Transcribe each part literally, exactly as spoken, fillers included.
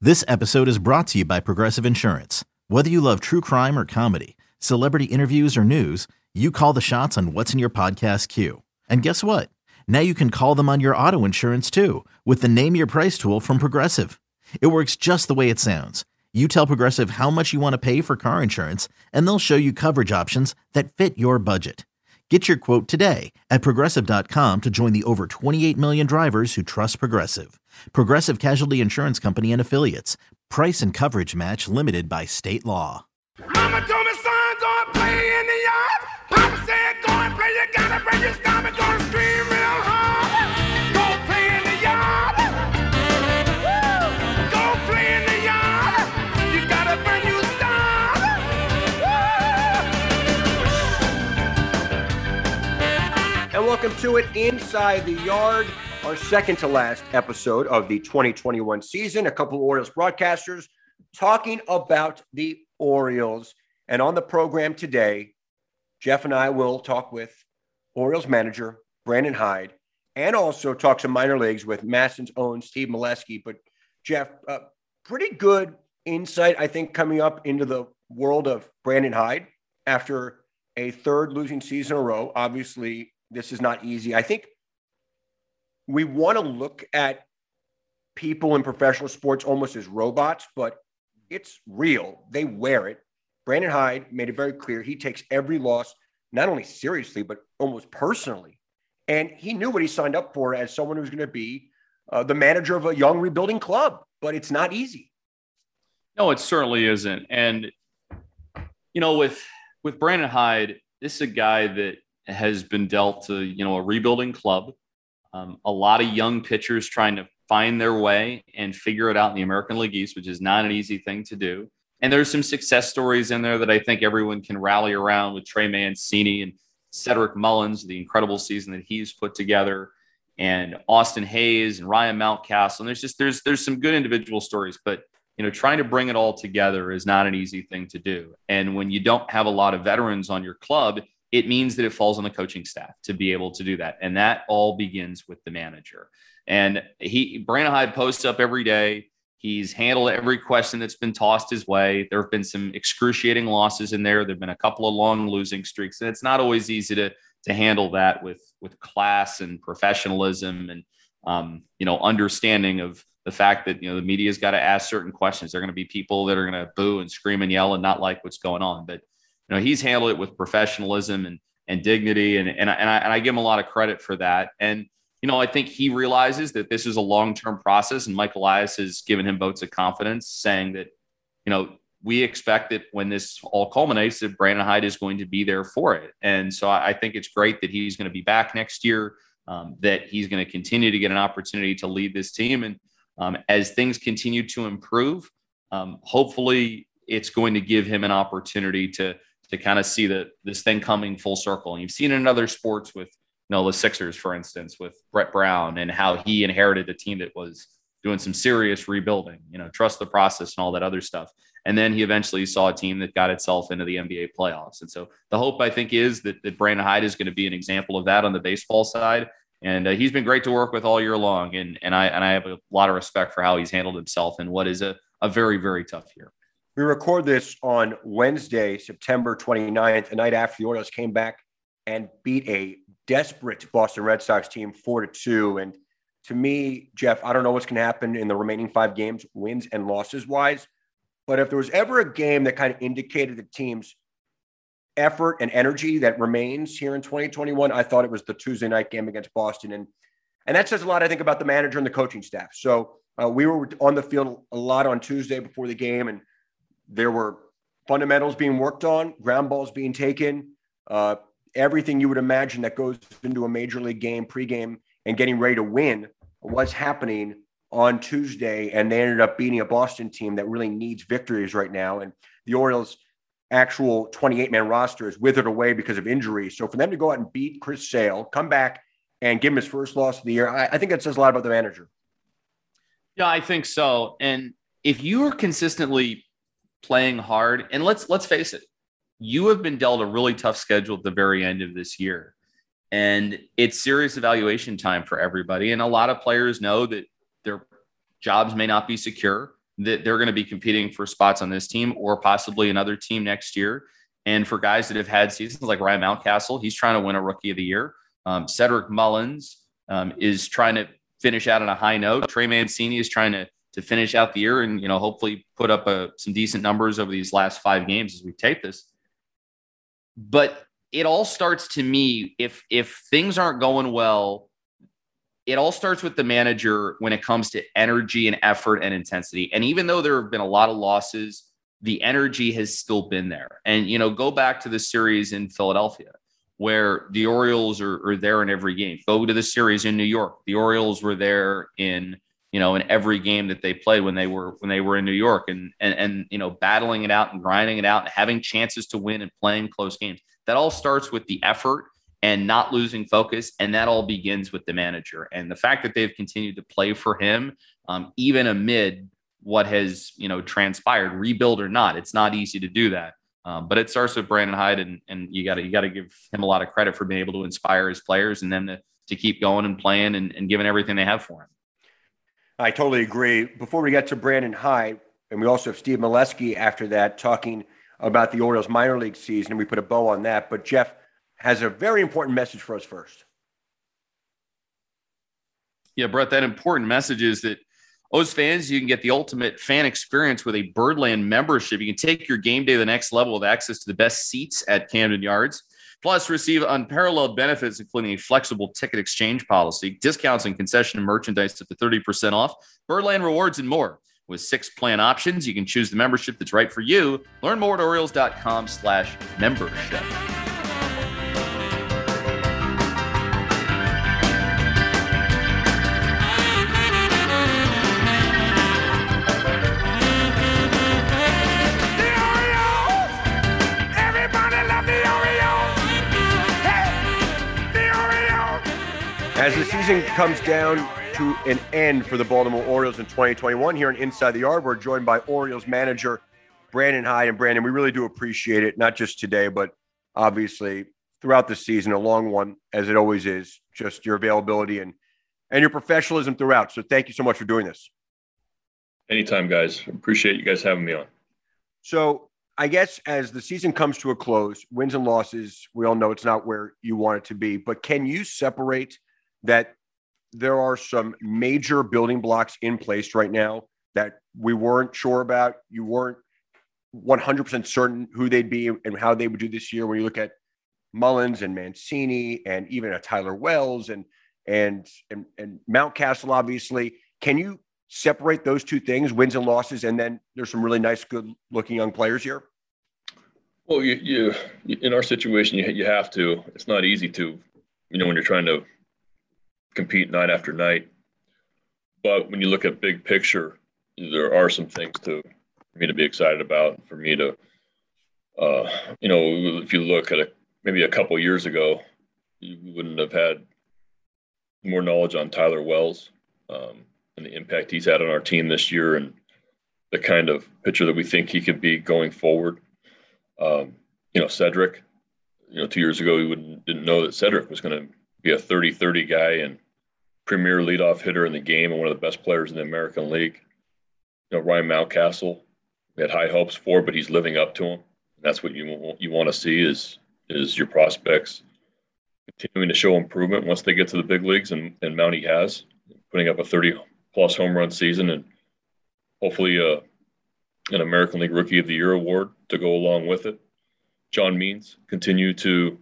This episode is brought to you by Progressive Insurance. Whether you love true crime or comedy, celebrity interviews or news, you call the shots on what's in your podcast queue. And guess what? Now you can call them on your auto insurance too with the Name Your Price tool from Progressive. It works just the way it sounds. You tell Progressive how much you want to pay for car insurance, and they'll show you coverage options that fit your budget. Get your quote today at progressive dot com to join the over twenty-eight million drivers who trust Progressive. Progressive Casualty Insurance Company and Affiliates. Price and coverage match limited by state law. Mama told me, son, go and play in the yard. Papa said, go and play, you gotta break your stomach, go and scream real hard. Go play in the yard. Woo! Go play in the yard. You gotta burn your stomach. And welcome to it, Inside the Yard, our second to last episode of the twenty twenty-one season. A couple of Orioles broadcasters talking about the Orioles. And on the program today, Jeff and I will talk with Orioles manager Brandon Hyde and also talk some minor leagues with Masson's own Steve Melewski. But Jeff, uh, pretty good insight, I think, coming up into the world of Brandon Hyde after a third losing season in a row. Obviously, this is not easy. I think we want to look at people in professional sports almost as robots, but it's real. They wear it. Brandon Hyde made it very clear he takes every loss not only seriously, but almost personally. And he knew what he signed up for as someone who's going to be uh, the manager of a young rebuilding club, but it's not easy. No, it certainly isn't. And, you know, with with Brandon Hyde, this is a guy that has been dealt to, you know, a rebuilding club. Um, a lot of young pitchers trying to find their way and figure it out in the American League East, which is not an easy thing to do. And there's some success stories in there that I think everyone can rally around with Trey Mancini and Cedric Mullins, the incredible season that he's put together, and Austin Hayes and Ryan Mountcastle. And there's just, there's, there's some good individual stories, but, you know, trying to bring it all together is not an easy thing to do. And when you don't have a lot of veterans on your club, it means that it falls on the coaching staff to be able to do that. And that all begins with the manager. And he, Brandon Hyde posts up every day. He's handled every question that's been tossed his way. There have been some excruciating losses in there. There have been a couple of long losing streaks. And it's not always easy to, to handle that with, with class and professionalism and, um, you know, understanding of the fact that, you know, the media's got to ask certain questions. There are going to be people that are going to boo and scream and yell and not like what's going on. But, you know, he's handled it with professionalism and, and dignity. And, and, I, and, I, and I give him a lot of credit for that. And, you know, I think he realizes that this is a long-term process, and Mike Elias has given him votes of confidence, saying that, you know, we expect that when this all culminates, that Brandon Hyde is going to be there for it. And so I think it's great that he's going to be back next year, um, that he's going to continue to get an opportunity to lead this team. And um, as things continue to improve, um, hopefully it's going to give him an opportunity to to kind of see that this thing coming full circle. And you've seen it in other sports with, you know, the Sixers, for instance, with Brett Brown and how he inherited a team that was doing some serious rebuilding, you know, trust the process and all that other stuff. And then he eventually saw a team that got itself into the N B A playoffs. And so the hope, I think, is that, that Brandon Hyde is going to be an example of that on the baseball side. And uh, he's been great to work with all year long. And, and I, and I have a lot of respect for how he's handled himself in what is a, a very, very tough year. We record this on Wednesday, September twenty-ninth, the night after the Orioles came back and beat a desperate Boston Red Sox team four to two. And to me, Jeff, I don't know what's going to happen in the remaining five games, wins and losses wise. But if there was ever a game that kind of indicated the team's effort and energy that remains here in twenty twenty-one, I thought it was the Tuesday night game against Boston. And, and that says a lot, I think, about the manager and the coaching staff. So uh, we were on the field a lot on Tuesday before the game, and there were fundamentals being worked on, ground balls being taken, uh, everything you would imagine that goes into a major league game, pregame, and getting ready to win was happening on Tuesday. And they ended up beating a Boston team that really needs victories right now. And the Orioles' actual twenty-eight man roster is withered away because of injury. So for them to go out and beat Chris Sale, come back and give him his first loss of the year, I, I think that says a lot about the manager. Yeah, I think so. And if you are consistently playing hard, and let's let's face it, you have been dealt a really tough schedule at the very end of this year. And it's serious evaluation time for everybody. And a lot of players know that their jobs may not be secure. that they're going to be competing for spots on this team or possibly another team next year. And for guys that have had seasons like Ryan Mountcastle, he's trying to win a Rookie of the Year. Um, Cedric Mullins um, is trying to finish out on a high note. Trey Mancini is trying to to finish out the year and, you know, hopefully put up a, some decent numbers over these last five games as we tape this. But it all starts to me, if if things aren't going well, it all starts with the manager when it comes to energy and effort and intensity. And even though there have been a lot of losses, the energy has still been there. And, you know, go back to the series in Philadelphia where the Orioles are, are there in every game. Go to the series in New York. The Orioles were there in, you know, in every game that they played when they were when they were in New York and and and you know, battling it out and grinding it out and having chances to win and playing close games. That all starts with the effort and not losing focus, and that all begins with the manager. And the fact that they've continued to play for him, um, even amid what has, you know, transpired, rebuild or not, it's not easy to do that. Um, but it starts with Brandon Hyde, and and you got to you got to give him a lot of credit for being able to inspire his players and them to to keep going and playing and, and giving everything they have for him. I totally agree. Before we get to Brandon Hyde, and we also have Steve Melewski after that talking about the Orioles minor league season, and we put a bow on that. But Jeff has a very important message for us first. Yeah, Brett, that important message is that O's fans, you can get the ultimate fan experience with a Birdland membership. You can take your game day to the next level with access to the best seats at Camden Yards. Plus, receive unparalleled benefits, including a flexible ticket exchange policy, discounts and concession and merchandise up to thirty percent off, Birdland rewards, and more. With six plan options, you can choose the membership that's right for you. Learn more at Orioles.com slash membership. As the season comes down to an end for the Baltimore Orioles in twenty twenty-one, here on Inside the Yard, we're joined by Orioles manager Brandon Hyde. And Brandon, we really do appreciate it, not just today, but obviously throughout the season, a long one, as it always is, just your availability and, and your professionalism throughout. So thank you so much for doing this. Anytime, guys. Appreciate you guys having me on. So I guess as the season comes to a close, wins and losses, we all know it's not where you want it to be, but can you separate that there are some major building blocks in place right now that we weren't sure about? You weren't one hundred percent certain who they'd be and how they would do this year when you look at Mullins and Mancini and even a Tyler Wells and and and, and Mountcastle, obviously. Can you separate those two things, wins and losses, and then there's some really nice, good-looking young players here? Well, you, you in our situation, you, you have to. It's not easy to, you know, when you're trying to compete night after night. But when you look at big picture, there are some things to for me to be excited about, for me to, uh, you know, if you look at a, maybe a couple years ago, you wouldn't have had more knowledge on Tyler Wells um, and the impact he's had on our team this year and the kind of pitcher that we think he could be going forward. Um, you know, Cedric, you know, two years ago, we wouldn't, didn't know that Cedric was going to be a thirty thirty guy and premier leadoff hitter in the game and one of the best players in the American League. You know, Ryan Mountcastle, we had high hopes for, but he's living up to them. And that's what you you want to see is is your prospects continuing to show improvement once they get to the big leagues, and, and Mountie has, putting up a thirty-plus home run season and hopefully uh, an American League Rookie of the Year award to go along with it. John Means continue to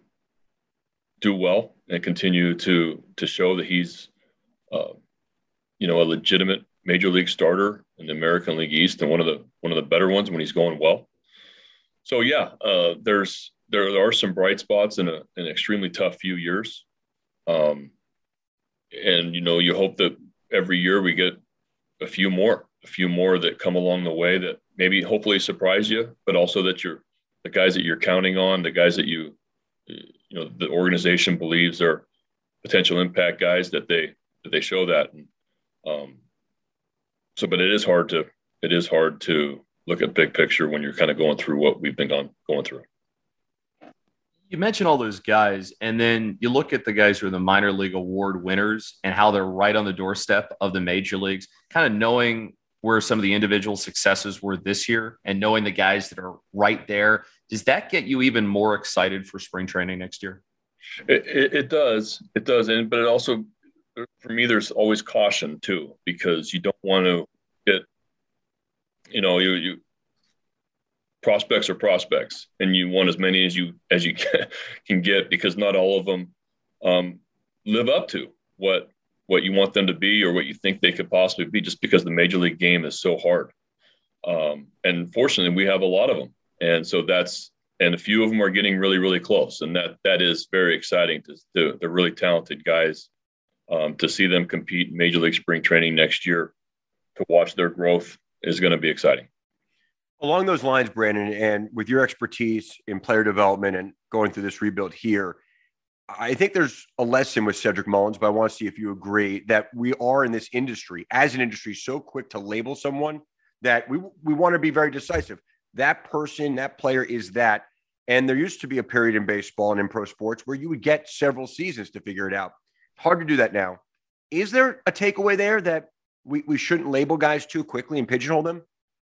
do well and continue to to show that he's, uh, you know, a legitimate major league starter in the American League East and one of the one of the better ones when he's going well. So yeah, uh, there's there, there are some bright spots in a, an extremely tough few years, um, and you know you hope that every year we get a few more, a few more that come along the way that maybe hopefully surprise you, but also that you're the guys that you're counting on, the guys that you you know the organization believes are potential impact guys, that they that they show that. And, um, so, but it is hard to it is hard to look at big picture when you're kind of going through what we've been going going through. You mentioned all those guys, and then you look at the guys who are the minor league award winners and how they're right on the doorstep of the major leagues, kind of knowing where some of the individual successes were this year and knowing the guys that are right there, does that get you even more excited for spring training next year? It, it, it does. It does. And, but it also, for me, there's always caution too, because you don't want to get, you know, you, you prospects are prospects, and you want as many as you, as you can get, because not all of them um, live up to what, what you want them to be or what you think they could possibly be, just because the major league game is so hard. Um, and fortunately, we have a lot of them. And so that's, and a few of them are getting really, really close. And that, that is very exciting to, to they're really talented guys. Um, to see them compete in Major League Spring Training next year, to watch their growth is going to be exciting. Along those lines, Brandon, and with your expertise in player development and going through this rebuild here, I think there's a lesson with Cedric Mullins, but I want to see if you agree that we are in this industry, as an industry, so quick to label someone that we we want to be very decisive. That person, that player is that. And there used to be a period in baseball and in pro sports where you would get several seasons to figure it out. Hard to do that now. Is there a takeaway there that we, we shouldn't label guys too quickly and pigeonhole them?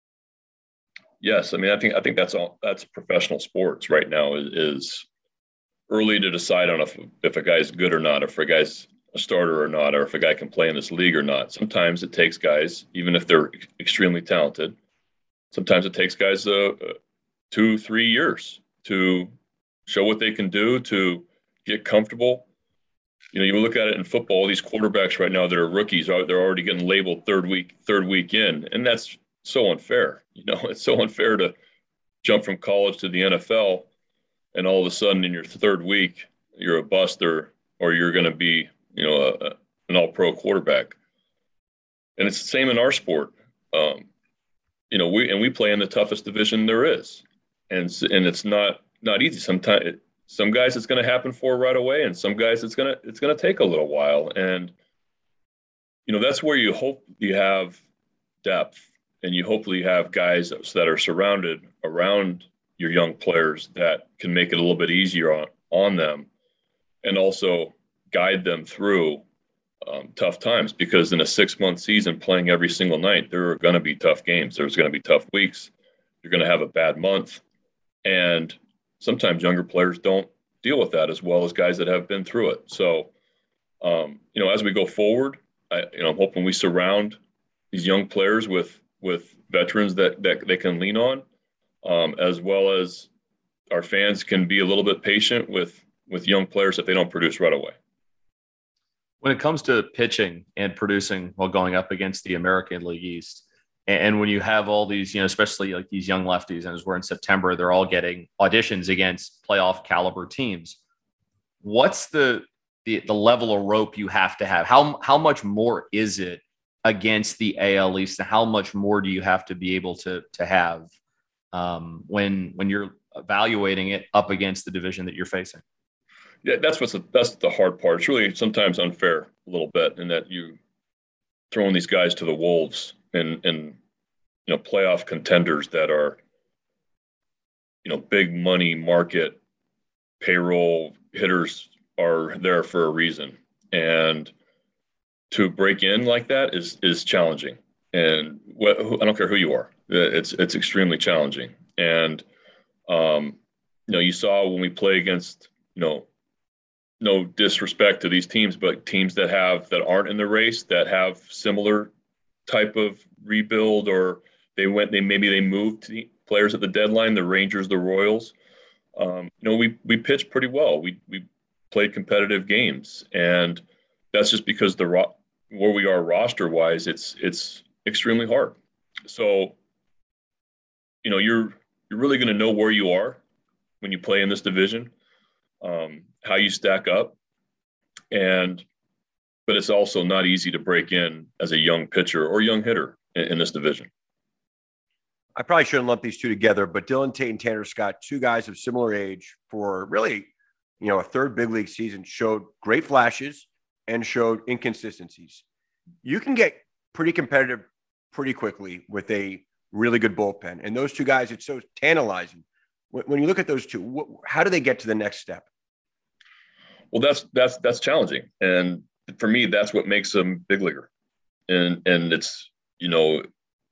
Yes. I mean, I think, I think that's all, that's professional sports right now is, is early to decide on if, if a guy's good or not, if a guy's a starter or not, or if a guy can play in this league or not. Sometimes it takes guys, even if they're extremely talented, sometimes it takes guys uh, two, three years to show what they can do, to get comfortable. You know, you look at it in football, these quarterbacks right now that are rookies, they're already getting labeled third week, third week in. And that's so unfair. You know, it's so unfair to jump from college to the N F L and all of a sudden in your third week, you're a buster or you're going to be, you know, a, an all-pro quarterback. And it's the same in our sport. Um, you know, we, and we play in the toughest division there is. And, and it's not, not easy. Sometimes it, Some guys it's going to happen for right away, and some guys it's going to it's going to take a little while. And you know that's where you hope you have depth, and you hopefully have guys that are surrounded around your young players that can make it a little bit easier on, on them, and also guide them through um, tough times. Because in a six-month season, playing every single night, there are going to be tough games. There's going to be tough weeks. You're going to have a bad month, and sometimes younger players don't deal with that as well as guys that have been through it. So, um, you know, as we go forward, I, you know, I'm hoping we surround these young players with with veterans that that they can lean on, um, as well as our fans can be a little bit patient with with young players that they don't produce right away. When it comes to pitching and producing while going up against the American League East, and when you have all these, you know, especially like these young lefties, and as we're in September, they're all getting auditions against playoff caliber teams. What's the, the the level of rope you have to have? How how much more is it against the A L East? And how much more do you have to be able to to have um, when when you're evaluating it up against the division that you're facing? Yeah, that's what's the, that's the hard part. It's really sometimes unfair a little bit in that you throwing these guys to the wolves. And, and, you know, playoff contenders that are, you know, big money market payroll hitters are there for a reason. And to break in like that is, is challenging. And what, I don't care who you are, it's, it's extremely challenging. And, um, you know, you saw when we play against, you know, no disrespect to these teams, but teams that have, that aren't in the race, that have similar type of rebuild, or they went, they maybe they moved the players at the deadline, the Rangers, the Royals. Um, you know, we we pitched pretty well. We we played competitive games, and that's just because the ro- where we are roster wise, it's it's extremely hard. So, you know, you're you're really going to know where you are when you play in this division, um, how you stack up, and. But it's also not easy to break in as a young pitcher or young hitter in, in this division. I probably shouldn't lump these two together, but Dylan Tate and Tanner Scott, two guys of similar age for really, you know, a third big league season, showed great flashes and showed inconsistencies. You can get pretty competitive pretty quickly with a really good bullpen. And those two guys, it's so tantalizing. When, when you look at those two, what, how do they get to the next step? Well, that's that's that's challenging. And for me, that's what makes them big leaguer. And and it's, you know,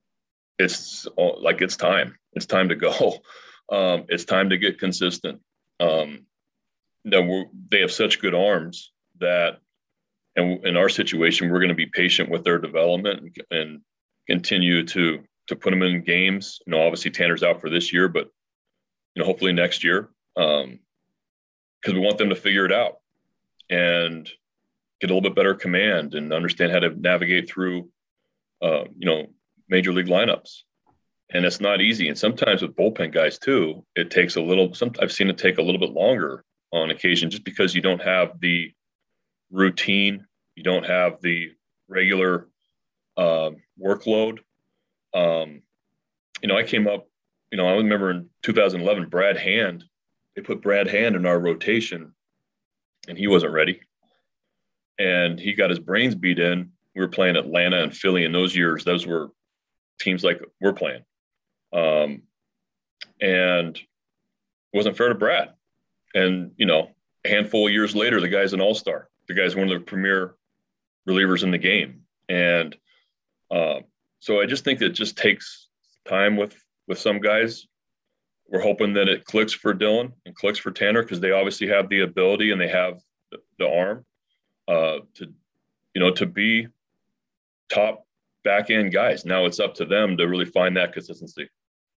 it's like it's time. It's time to go. Um, it's time to get consistent. Um, no, we're, they have such good arms that, and in our situation, we're going to be patient with their development and, and continue to to put them in games. You know, obviously Tanner's out for this year, but you know, hopefully next year, um, because we want them to figure it out and get a little bit better command and understand how to navigate through, uh, you know, major league lineups. And it's not easy. And sometimes with bullpen guys too, it takes a little. Some I've seen it take a little bit longer on occasion, just because you don't have the routine, you don't have the regular uh, workload. Um, you know, I came up, you know, I remember in two thousand eleven, Brad Hand, they put Brad Hand in our rotation and he wasn't ready. And he got his brains beat in. We were playing Atlanta and Philly in those years. Those were teams like we're playing. Um, and it wasn't fair to Brad. And, you know, a handful of years later, the guy's an all-star. The guy's one of the premier relievers in the game. And uh, so I just think it just takes time with, with some guys. We're hoping that it clicks for Dylan and clicks for Tanner, because they obviously have the ability and they have the, the arm uh, to, you know, to be top back end guys. Now it's up to them to really find that consistency.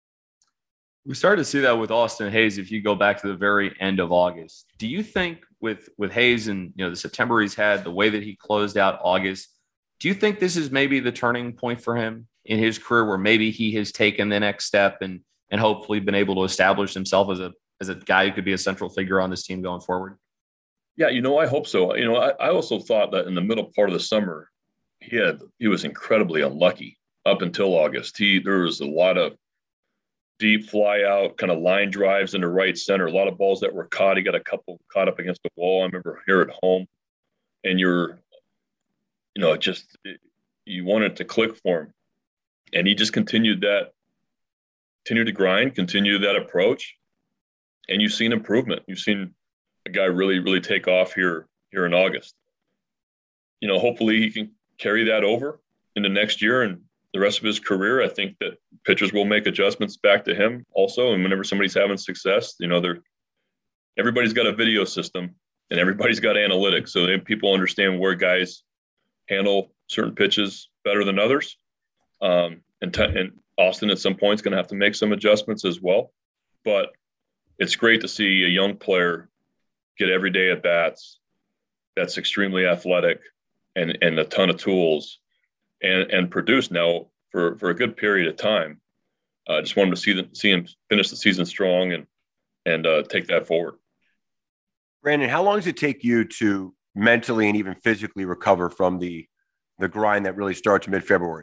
We started to see that with Austin Hays. If you go back to the very end of August, do you think with, with Hays and, you know, the September he's had, the way that he closed out August, do you think this is maybe the turning point for him in his career, where maybe he has taken the next step and, and hopefully been able to establish himself as a, as a guy who could be a central figure on this team going forward? Yeah. You know, I hope so. You know, I, I also thought that in the middle part of the summer, he had, he was incredibly unlucky up until August. He, there was a lot of deep fly out kind of line drives into right center, a lot of balls that were caught. He got a couple caught up against the wall. I remember here at home, and you're, you know, just, you wanted to click for him. And he just continued that, continued to grind, continued that approach. And you've seen improvement. You've seen a guy really, really take off here, here in August. You know, hopefully he can carry that over into next year and the rest of his career. I think that pitchers will make adjustments back to him also. And whenever somebody's having success, you know, they're, everybody's got a video system and everybody's got analytics. So they, people understand where guys handle certain pitches better than others. Um, and, t- and Austin at some point is going to have to make some adjustments as well. But it's great to see a young player get every day at bats that's extremely athletic and, and a ton of tools and, and produce now for, for a good period of time. I uh, just wanted to see them, see him finish the season strong and, and uh, take that forward. Brandon, how long does it take you to mentally and even physically recover from the, the grind that really starts mid-February?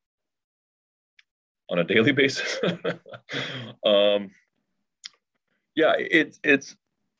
On a daily basis? um, yeah, it, it's,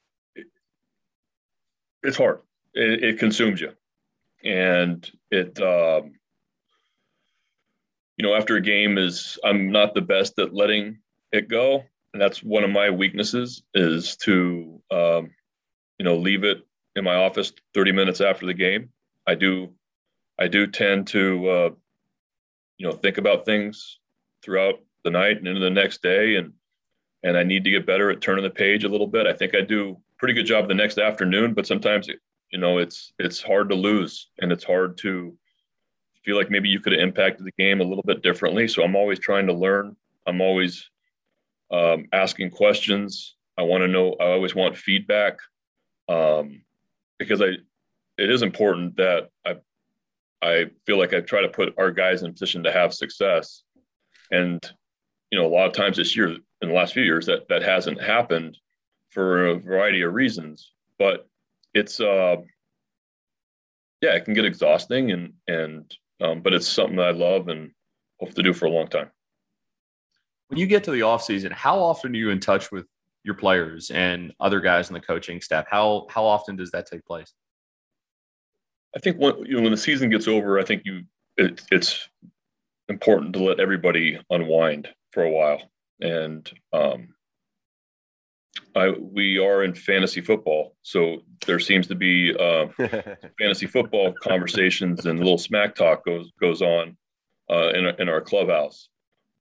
it's hard. It, it consumes you. And it, um, you know, after a game is, I'm not the best at letting it go. And that's one of my weaknesses, is to, um, you know, leave it in my office thirty minutes after the game. I do, I do tend to, uh, you know, think about things throughout the night and into the next day. And, and I need to get better at turning the page a little bit. I think I do a pretty good job the next afternoon, but sometimes, it, you know, it's, it's hard to lose and it's hard to feel like maybe you could have impacted the game a little bit differently. So I'm always trying to learn. I'm always um, asking questions. I want to know, I always want feedback um, because I, it is important that I, I feel like I try to put our guys in a position to have success. And, you know, a lot of times this year, in the last few years, that, that hasn't happened for a variety of reasons, but it's, uh, yeah, it can get exhausting and, and, um, but it's something that I love and hope to do for a long time. When you get to the off season, how often are you in touch with your players and other guys in the coaching staff? How, how often does that take place? I think when, you know, when the season gets over, I think you, it, it's important to let everybody unwind for a while. And, um, I, we are in fantasy football, so there seems to be uh, fantasy football conversations and a little smack talk goes goes on uh, in in our clubhouse.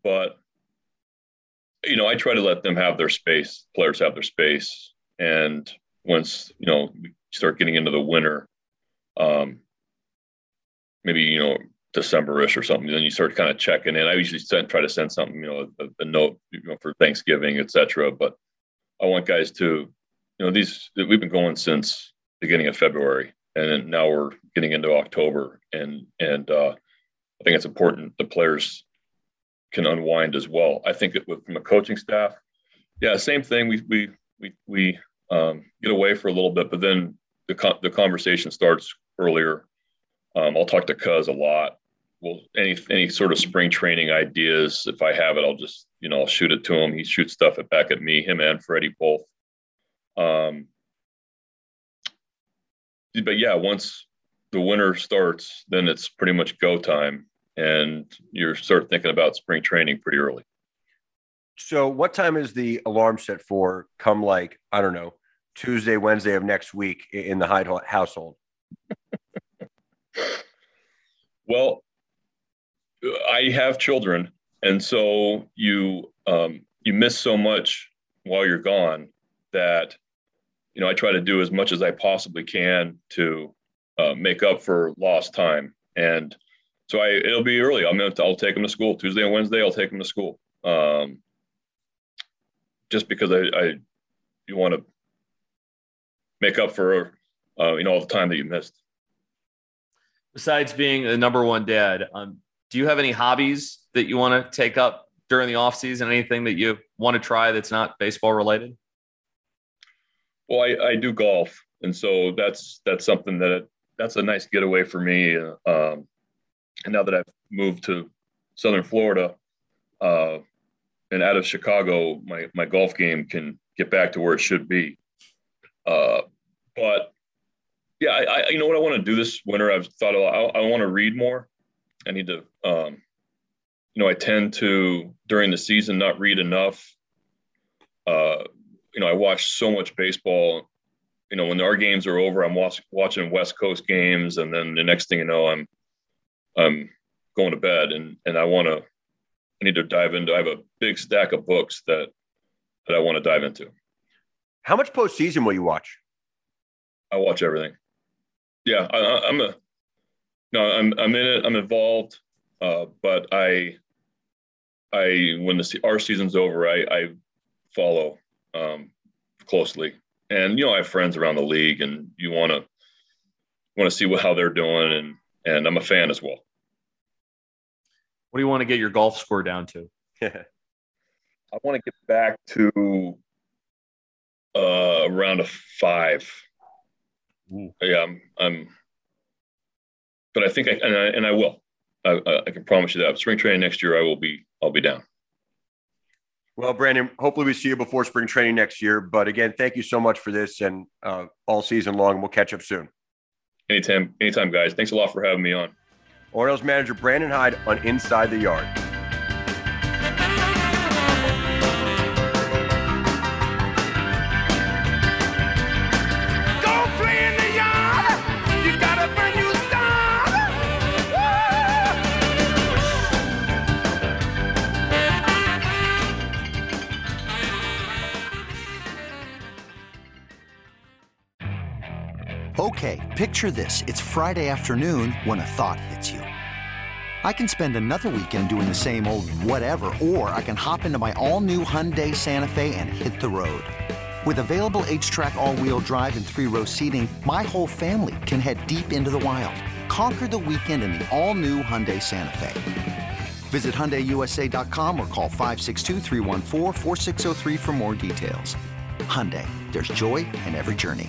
but, you know, I try to let them have their space, players have their space. And once, you know, we start getting into the winter, um, maybe, you know, December-ish or something, then you start kind of checking in. I usually send, try to send something, you know, a, a note, you know, for Thanksgiving, et cetera. But I want guys to, you know, these, we've been going since beginning of February, and then now we're getting into October. And, and uh, I think it's important the players can unwind as well. I think that with, from a coaching staff, yeah, same thing. We, we, we, we um, get away for a little bit, but then the, co- the conversation starts earlier. Um, I'll talk to Cuz a lot. Well, any any sort of spring training ideas, if I have it, I'll just, you know, I'll shoot it to him. He shoots stuff it back at me, him and Freddie both. Um, but yeah, once the winter starts, then it's pretty much go time, and you start thinking about spring training pretty early. So what time is the alarm set for come like, I don't know, Tuesday, Wednesday of next week in the Hyde household? Well, I have children, and so you um, you miss so much while you're gone that, you know, I try to do as much as I possibly can to uh, make up for lost time. And so I it'll be early. I'm gonna I'll take them to school Tuesday and Wednesday. I'll take them to school, um, just because I, I you want to make up for uh, you know, all the time that you missed. Besides being the number one dad, um, do you have any hobbies that you want to take up during the off season? Anything that you want to try that's not baseball related? Well, I, I do golf. And so that's, that's something that it, that's a nice getaway for me. Um, and now that I've moved to Southern Florida uh, and out of Chicago, my, my golf game can get back to where it should be. Uh, but yeah, I, I, you know what I want to do this winter? I've thought a lot. I, I want to read more. I need to, um, you know, I tend to, during the season, not read enough. Uh, you know, I watch so much baseball. You know, when our games are over, I'm watch, watching West Coast games, and then the next thing you know, I'm, I'm going to bed, and and I want to, I need to dive into. I have a big stack of books that that I want to dive into. How much postseason will you watch? I watch everything. Yeah, I, I'm a. No, I'm I'm in it. I'm involved, uh, but I, I when the our season's over, I, I follow um, closely, and you know I have friends around the league, and you want to want to see what, how they're doing, and and I'm a fan as well. What do you want to get your golf score down to? I want to get back to uh, around a five. Ooh. Yeah, I'm. I'm But I think I and I, and I will. I, I can promise you that. Spring training next year, I will be. I'll be down. Well, Brandon, hopefully we see you before spring training next year. But again, thank you so much for this, and uh, all season long. We'll catch up soon. Anytime, anytime, guys. Thanks a lot for having me on. Orioles manager Brandon Hyde on Inside the Yard. Okay, picture this. It's Friday afternoon when a thought hits you. I can spend another weekend doing the same old whatever, or I can hop into my all-new Hyundai Santa Fe and hit the road. With available H-Track all-wheel drive and three-row seating, my whole family can head deep into the wild. Conquer the weekend in the all-new Hyundai Santa Fe. Visit Hyundai U S A dot com or call five six two, three one four, four six zero three for more details. Hyundai, there's joy in every journey.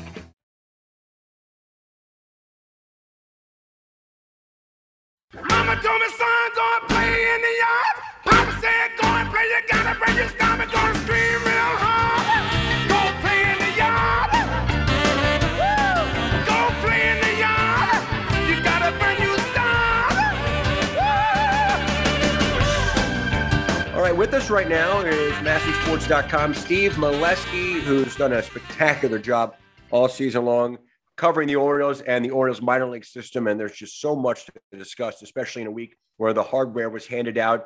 Mama told me, son, go and play in the yard. Papa said, go and play, you gotta break your stomach, gonna scream real hard. Go play in the yard. Woo! Go play in the yard. You gotta burn your stomach. All right, with us right now is Massey Sports dot com Steve Melewski, who's done a spectacular job all season long covering the Orioles and the Orioles minor league system. And there's just so much to discuss, especially in a week where the hardware was handed out and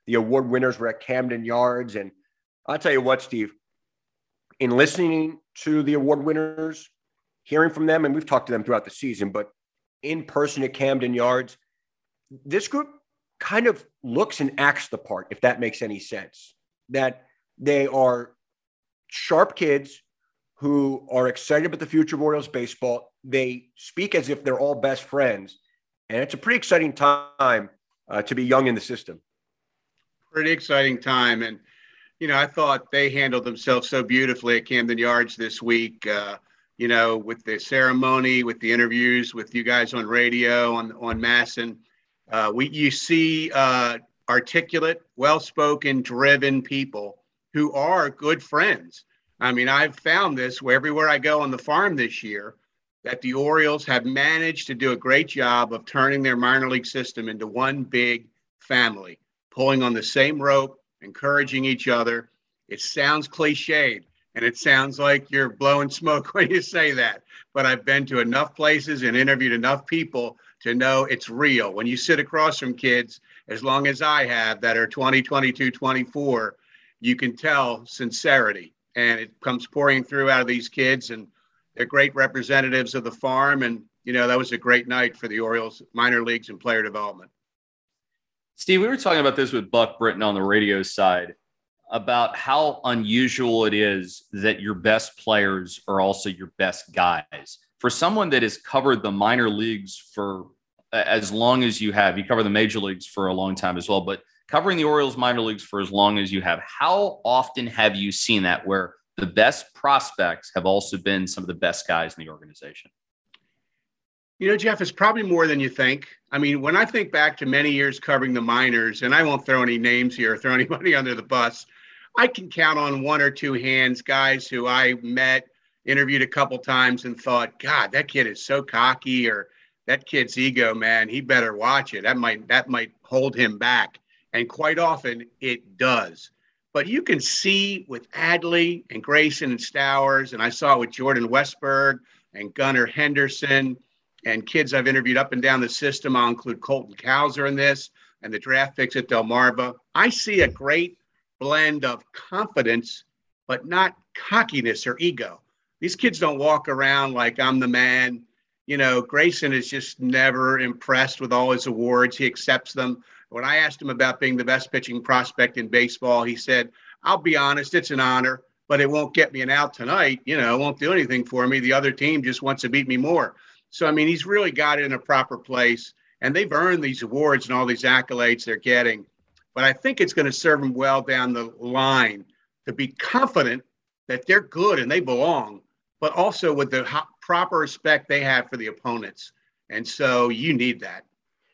the award winners were at Camden Yards. And I'll tell you what, Steve, in listening to the award winners, hearing from them, and we've talked to them throughout the season, but in person at Camden Yards, this group kind of looks and acts the part, if that makes any sense. That they are sharp kids who are excited about the future of Orioles baseball. They speak as if they're all best friends. And it's a pretty exciting time uh, to be young in the system. Pretty exciting time. And, you know, I thought they handled themselves so beautifully at Camden Yards this week, uh, you know, with the ceremony, with the interviews, with you guys on radio, on, on Masson. Uh, we, you see uh, articulate, well-spoken, driven people who are good friends. I mean, I've found this where everywhere I go on the farm this year, that the Orioles have managed to do a great job of turning their minor league system into one big family, pulling on the same rope, encouraging each other. It sounds cliched, and it sounds like you're blowing smoke when you say that. But I've been to enough places and interviewed enough people to know it's real. When you sit across from kids, as long as I have, that are twenty, twenty-two, twenty-four, you can tell sincerity. And it comes pouring through out of these kids, and they're great representatives of the farm. And, you know, that was a great night for the Orioles minor leagues and player development. Steve, we were talking about this with Buck Britton on the radio side about how unusual it is that your best players are also your best guys. For someone that has covered the minor leagues for as long as you have, you cover the major leagues for a long time as well, but covering the Orioles minor leagues for as long as you have, how often have you seen that where the best prospects have also been some of the best guys in the organization? You know, Jeff, it's probably more than you think. I mean, when I think back to many years covering the minors, and I won't throw any names here or throw anybody under the bus, I can count on one or two hands guys who I met, interviewed a couple times and thought, God, that kid is so cocky, or that kid's ego, man, he better watch it. That might, that might hold him back. And quite often it does. But you can see with Adley and Grayson and Stowers, and I saw it with Jordan Westberg and Gunnar Henderson and kids I've interviewed up and down the system. I'll include Colton Cowser in this and the draft picks at Delmarva. I see a great blend of confidence, but not cockiness or ego. These kids don't walk around like I'm the man. You know, Grayson is just never impressed with all his awards. He accepts them. When I asked him about being the best pitching prospect in baseball, he said, I'll be honest, it's an honor, but it won't get me an out tonight. You know, it won't do anything for me. The other team just wants to beat me more. So, I mean, he's really got it in a proper place, and they've earned these awards and all these accolades they're getting. But I think it's going to serve them well down the line to be confident that they're good and they belong, but also with the ho- proper respect they have for the opponents. And so you need that.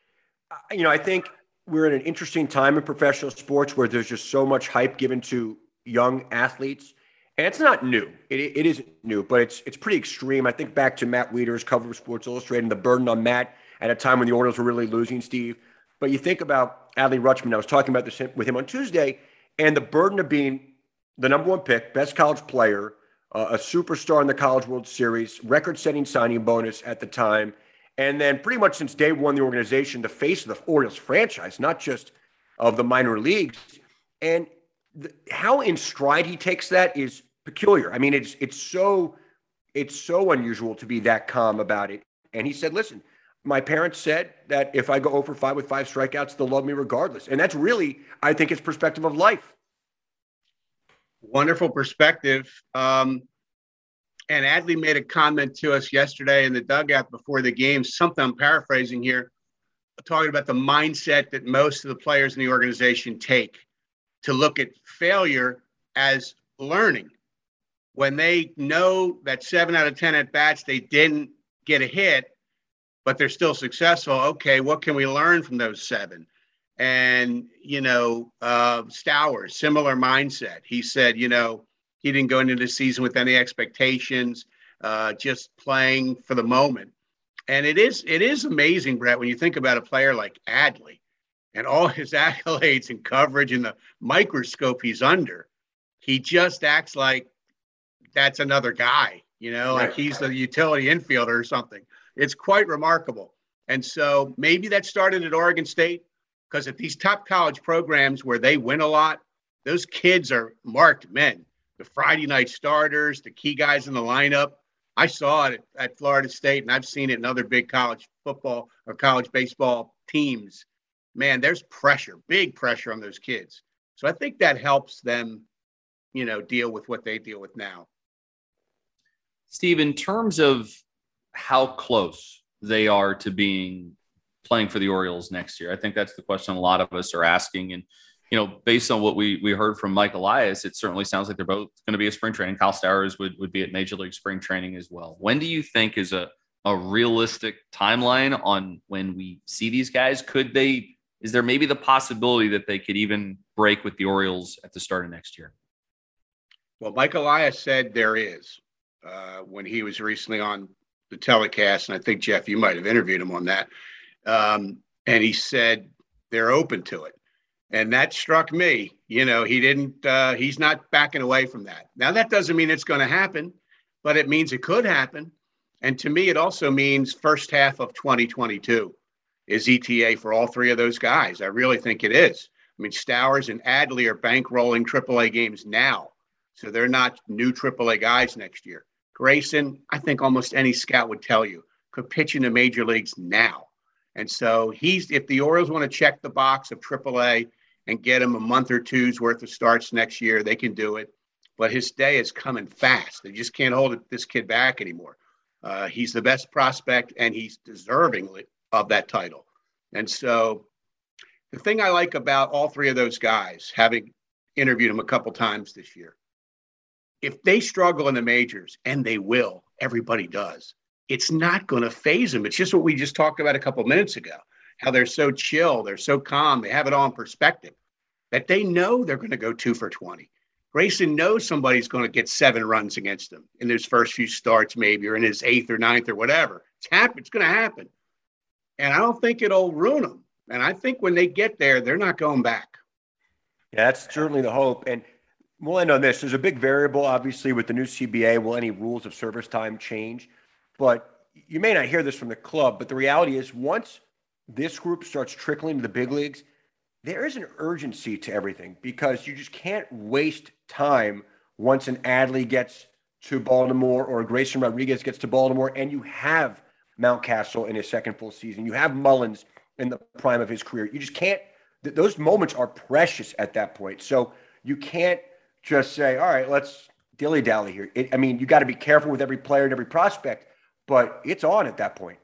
You know, I think we're in an interesting time in professional sports where there's just so much hype given to young athletes. And it's not new. It, it isn't new, but it's it's pretty extreme. I think back to Matt Wieters' cover of Sports Illustrated and the burden on Matt at a time when the Orioles were really losing, Steve. But you think about Adley Rutschman. I was talking about this with him on Tuesday, and the burden of being the number one pick, best college player, uh, a superstar in the College World Series, record-setting signing bonus at the time, and then pretty much since day one, the organization, the face of the Orioles franchise, not just of the minor leagues. And the, how in stride he takes that is peculiar. I mean, it's it's so it's so unusual to be that calm about it. And he said, listen, my parents said that if I go oh for five with five strikeouts, they'll love me regardless. And that's really, I think, his perspective of life. Wonderful perspective. Um, and Adley made a comment to us yesterday in the dugout before the game, something I'm paraphrasing here, talking about the mindset that most of the players in the organization take to look at failure as learning. When they know that seven out of ten at-bats, they didn't get a hit, but they're still successful. Okay, what can we learn from those seven? And, you know, uh, Stowers, similar mindset. He said, you know, he didn't go into the season with any expectations, uh, just playing for the moment. And it is it is amazing, Brett, when you think about a player like Adley and all his accolades and coverage and the microscope he's under. He just acts like that's another guy, you know, like he's the utility infielder or something. It's quite remarkable. And so maybe that started at Oregon State. Because at these top college programs where they win a lot, those kids are marked men. The Friday night starters, the key guys in the lineup. I saw it at, at Florida State, and I've seen it in other big college football or college baseball teams. Man, there's pressure, big pressure on those kids. So I think that helps them, you know, deal with what they deal with now. Steve, in terms of how close they are to being playing for the Orioles next year, I think that's the question a lot of us are asking. And, you know, based on what we we heard from Mike Elias, it certainly sounds like they're both going to be a spring training. Kyle Stowers would, would be at Major League Spring Training as well. When do you think is a, a realistic timeline on when we see these guys? Could they, is there maybe the possibility that they could even break with the Orioles at the start of next year? Well, Mike Elias said there is uh, when he was recently on the telecast. And I think, Jeff, you might have interviewed him on that. Um, and he said they're open to it. And that struck me. You know, he didn't, uh, he's not backing away from that. Now, that doesn't mean it's going to happen, but it means it could happen. And to me, it also means first half of twenty twenty-two is E T A for all three of those guys. I really think it is. I mean, Stowers and Adley are bankrolling triple A games now. So they're not new triple A guys next year. Grayson, I think almost any scout would tell you, could pitch in the major leagues now. And so he's, if the Orioles want to check the box of triple A and get him a month or two's worth of starts next year, they can do it. But his day is coming fast. They just can't hold this kid back anymore. Uh, he's the best prospect, and he's deserving of that title. And so the thing I like about all three of those guys, having interviewed them a couple times this year, if they struggle in the majors, and they will, everybody does, it's not going to faze them. It's just what we just talked about a couple minutes ago, how they're so chill, they're so calm, they have it all in perspective, that they know they're going to go two for twenty. Grayson knows somebody's going to get seven runs against him in his first few starts, maybe, or in his eighth or ninth or whatever. It's happen. It's going to happen. And I don't think it'll ruin them. And I think when they get there, they're not going back. Yeah, that's certainly the hope. And we'll end on this. There's a big variable, obviously, with the new C B A. Will any rules of service time change? But you may not hear this from the club, but the reality is once this group starts trickling to the big leagues, there is an urgency to everything because you just can't waste time once an Adley gets to Baltimore or Grayson Rodriguez gets to Baltimore, and you have Mountcastle in his second full season. You have Mullins in the prime of his career. You just can't th- – those moments are precious at that point. So you can't just say, all right, let's dilly-dally here. It, I mean, you got to be careful with every player and every prospect, but it's on at that point.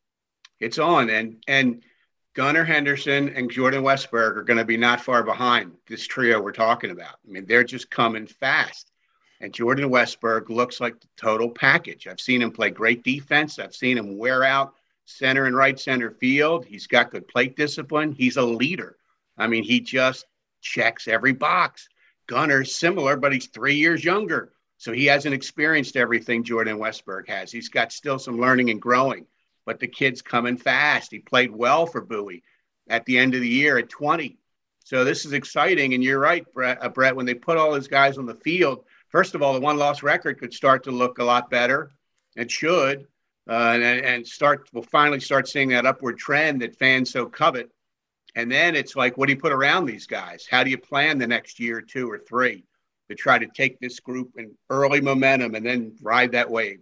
It's on. And and Gunnar Henderson and Jordan Westburg are going to be not far behind this trio we're talking about. I mean, they're just coming fast. And Jordan Westburg looks like the total package. I've seen him play great defense. I've seen him wear out center and right center field. He's got good plate discipline. He's a leader. I mean, he just checks every box. Gunnar's similar, but he's three years younger. So he hasn't experienced everything Jordan Westburg has. He's got still some learning and growing, but the kid's coming fast. He played well for Bowie at the end of the year at twenty. So this is exciting. And you're right, Brett, uh, Brett, when they put all those guys on the field, first of all, the one-loss record could start to look a lot better. It should, uh, and, and start. We'll finally start seeing that upward trend that fans so covet. And then it's like, what do you put around these guys? How do you plan the next year, two or three, to try to take this group in early momentum and then ride that wave?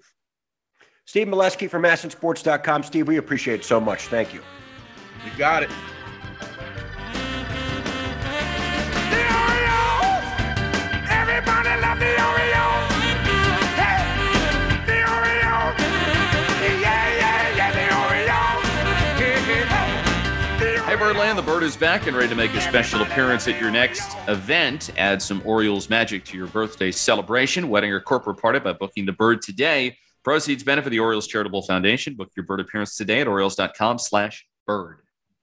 Steve Melewski from Masson Sports dot com. Steve, we appreciate it so much. Thank you. You got it. The Orioles! Everybody love the Orioles! Hey! The Orioles! Yeah, yeah, yeah, the Orioles! Hey, hey, hey. The Hey, Birdland, the Bird is back and ready to make a special appearance at your next event. Add some Orioles magic to your birthday celebration, wedding, or corporate party by booking the Bird today. Proceeds benefit the Orioles Charitable Foundation. Book your Bird appearance today at Orioles dot com slash bird.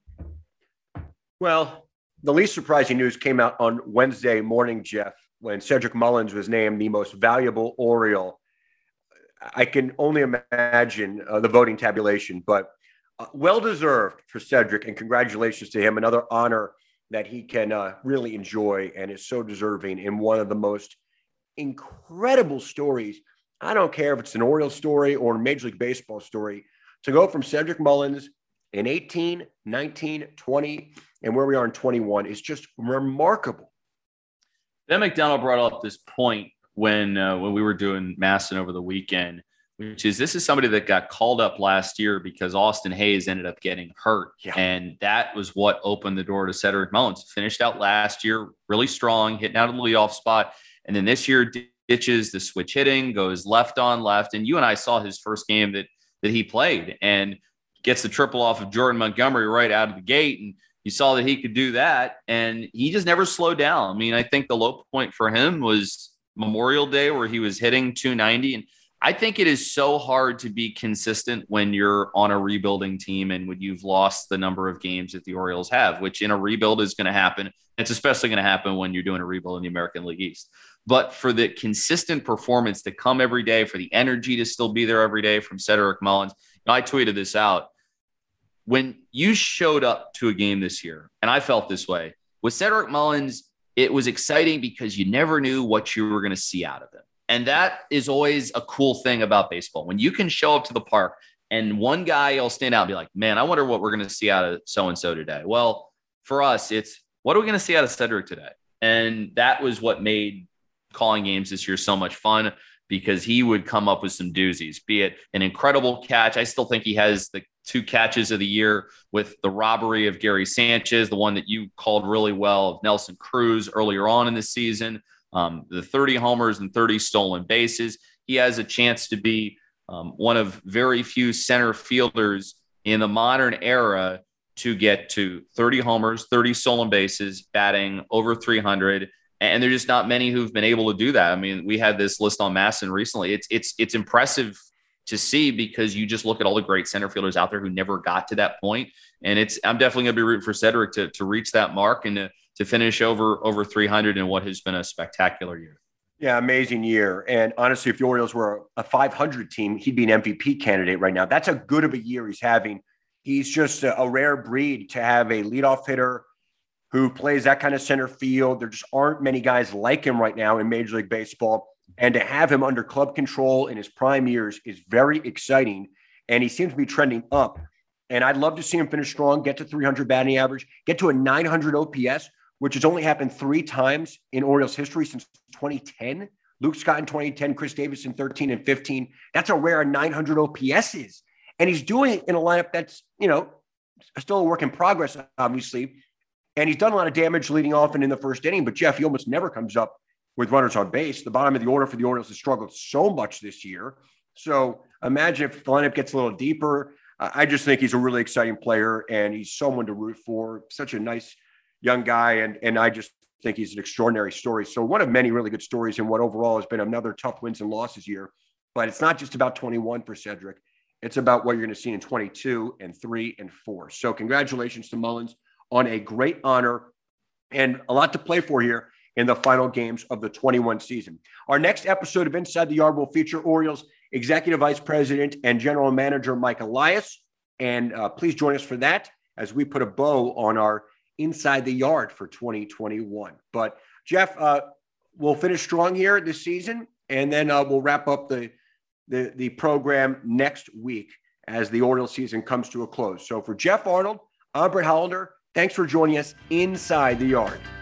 Well, the least surprising news came out on Wednesday morning, Jeff, when Cedric Mullins was named the most valuable Oriole. I can only imagine uh, the voting tabulation, but uh, well-deserved for Cedric, and congratulations to him. Another honor that he can uh, really enjoy and is so deserving in one of the most incredible stories. I don't care if it's an Orioles story or a Major League Baseball story, to go from Cedric Mullins in eighteen, nineteen, twenty, and where we are in twenty-one is just remarkable. Ben McDonald brought up this point when uh, when we were doing Masson over the weekend, which is this is somebody that got called up last year because Austin Hayes ended up getting hurt. Yeah. And that was what opened the door to Cedric Mullins. Finished out last year really strong, hitting out of the leadoff spot. And then this year ditches the switch hitting, goes left on left. And you and I saw his first game that that he played and gets the triple off of Jordan Montgomery right out of the gate. And you saw that he could do that. And he just never slowed down. I mean, I think the low point for him was Memorial Day where he was hitting two ninety. And I think it is so hard to be consistent when you're on a rebuilding team and when you've lost the number of games that the Orioles have, which in a rebuild is going to happen. It's especially going to happen when you're doing a rebuild in the American League East. But for the consistent performance to come every day, for the energy to still be there every day from Cedric Mullins, you know, I tweeted this out. When you showed up to a game this year, and I felt this way, with Cedric Mullins, it was exciting because you never knew what you were going to see out of him. And that is always a cool thing about baseball. When you can show up to the park and one guy will stand out and be like, man, I wonder what we're going to see out of so-and-so today. Well, for us, it's what are we going to see out of Cedric today? And that was what made calling games this year so much fun, because he would come up with some doozies, be it an incredible catch. I still think he has the two catches of the year with the robbery of Gary Sanchez, the one that you called really well of Nelson Cruz earlier on in the season, um, the thirty homers and thirty stolen bases. He has a chance to be um, one of very few center fielders in the modern era to get to thirty homers, thirty stolen bases, batting over three hundred. And there's just not many who've been able to do that. I mean, we had this list on Masson recently. It's it's it's impressive to see because you just look at all the great center fielders out there who never got to that point. And it's I'm definitely going to be rooting for Cedric to to reach that mark and to, to finish over over three hundred in what has been a spectacular year. Yeah, amazing year. And honestly, if the Orioles were a five hundred team, he'd be an M V P candidate right now. That's how good of a year he's having. He's just a, a rare breed to have a leadoff hitter who plays that kind of center field. There just aren't many guys like him right now in Major League Baseball. And to have him under club control in his prime years is very exciting. And he seems to be trending up. And I'd love to see him finish strong, get to three hundred batting average, get to a nine hundred O P S, which has only happened three times in Orioles history since twenty ten. Luke Scott in twenty ten, Chris Davis in thirteen and fifteen. That's how rare a nine hundred O P S is. And he's doing it in a lineup that's, you know, still a work in progress, obviously. And he's done a lot of damage leading off and in the first inning. But, Jeff, he almost never comes up with runners on base. The bottom of the order for the Orioles has struggled so much this year. So imagine if the lineup gets a little deeper. I just think he's a really exciting player, and he's someone to root for. Such a nice young guy, and, and I just think he's an extraordinary story. So one of many really good stories in what overall has been another tough wins and losses year. But it's not just about twenty-one for Cedric. It's about what you're going to see in twenty-two and three and four. So congratulations to Mullins on a great honor and a lot to play for here in the final games of the twenty-one season. Our next episode of Inside the Yard will feature Orioles Executive Vice President and General Manager Mike Elias. And uh, please join us for that as we put a bow on our Inside the Yard for twenty twenty-one. But Jeff, uh, we'll finish strong here this season, and then uh, we'll wrap up the, the, the program next week as the Orioles season comes to a close. So for Jeff Arnold, I'm Brett Hollander. Thanks for joining us Inside the Yard.